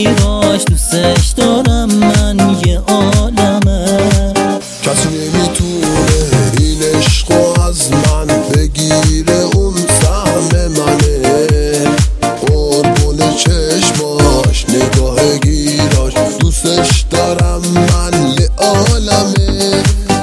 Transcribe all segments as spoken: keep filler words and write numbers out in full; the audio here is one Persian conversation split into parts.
بگیراش، دوستش دارم من یه عالمه. کسی نمیتونه این عشقو از من بگیره، اون سهم منه، قربون چشماش، نگاه گیراش، دوستش دارم من یه عالمه.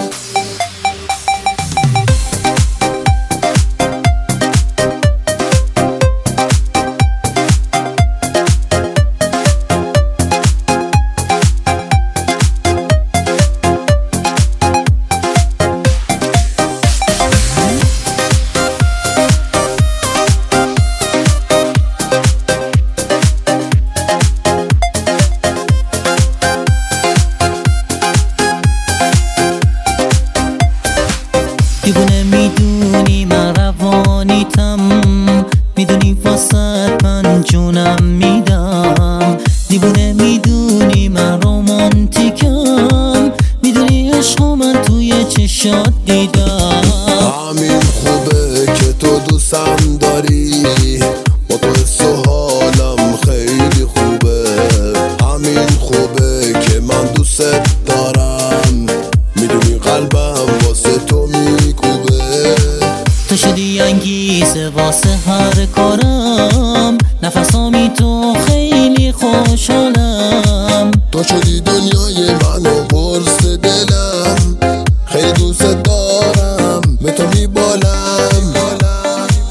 دیوونه میدونی من روانیتم، میدونی واسه من جونم میدم. دیوونه میدونی من رومانتیکم، میدونی عشق من توی چشات دیدم. همین خوبه که تو دوستم داری، با تو حس و حالم خیلی خوبه. همین خوبه که من دوست دارم، میدونی قلبم واسه تو میکوبه. تو شدی انگیزه واسه هر کارم، نفسامی تو خیلی خوشحالم. تو شدی دنیای من و برس دلم، خیلی دوست دارم، به تو میبالم.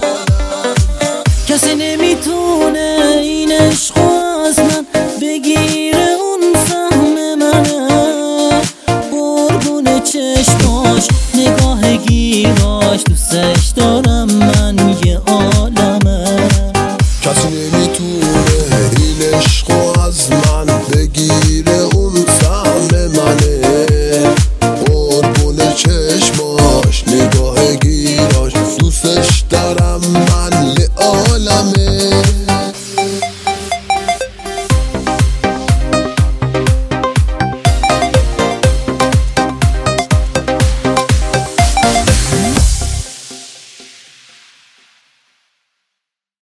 کسی نمیتونه این عشق از من بگیر